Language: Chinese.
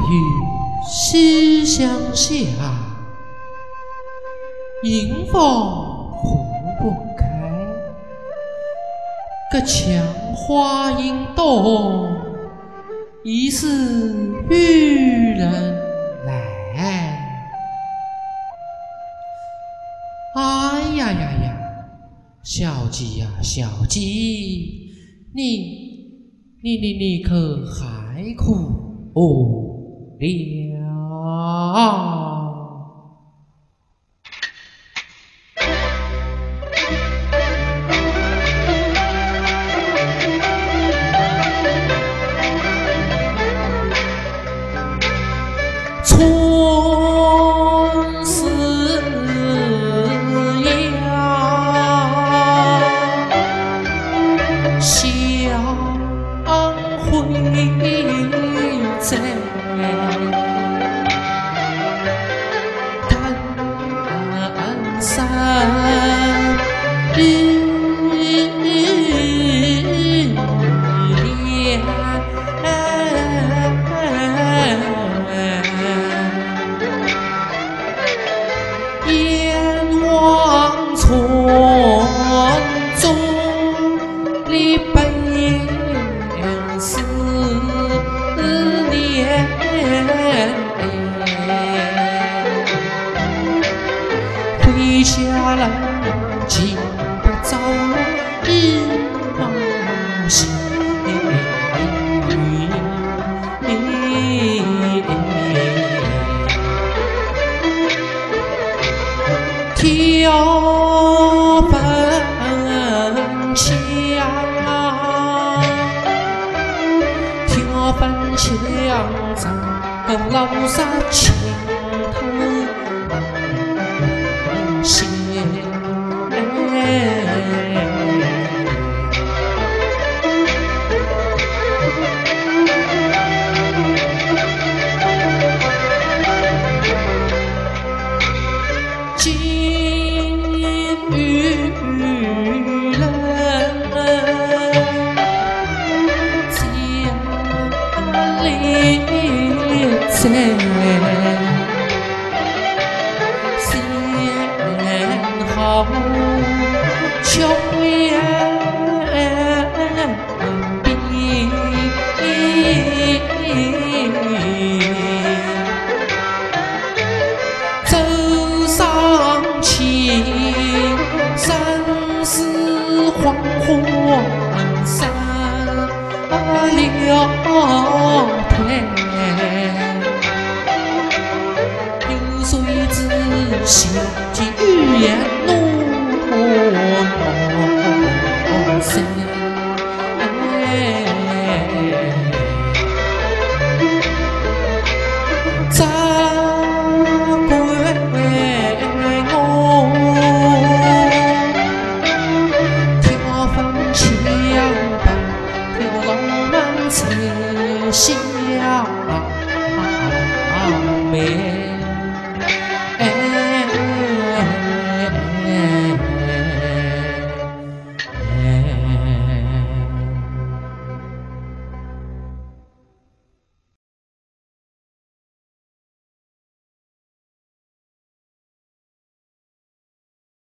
雨西厢下，迎风拂不开。隔墙花影动，疑是玉人来。哎呀呀呀，小鸡呀小鸡，你可还苦了？春思呀，相会在丹山眼望村中离悲思念，回家了竟不早，日暮西挑粪墙，挑粪墙上个老沙青头线，先好穷言闭，走上青山寺黄昏山了天。有谁知小鸡欲言